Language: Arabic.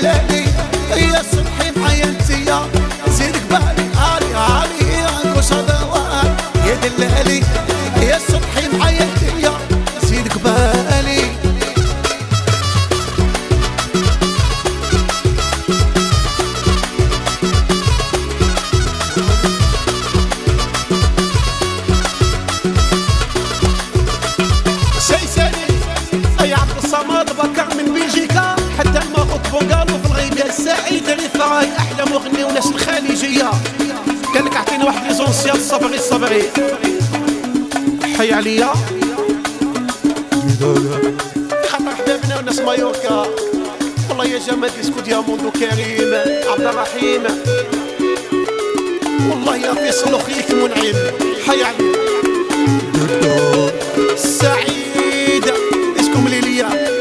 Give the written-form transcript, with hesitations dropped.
دلالي يا صبحي معايا انتيا زيد قبالي عالي عالي وش هذا يا دلالي يا صبحي معايا انتيا زيد قبالي من بلجيكا حتى الماخوك بونغالو في الغيبية السعيدة اللي ثراي أحلى مغني وناس الخليجية قالك أعطينا واحد ليزونسيال صبري صبري حي عليا خاطر حبابنا وناس مايوركا والله يا جمال ديسكو دياموندو كريم عبد الرحيم والله يا فيصل أخيك منعم حي عليا سعيد ديسكو مليلية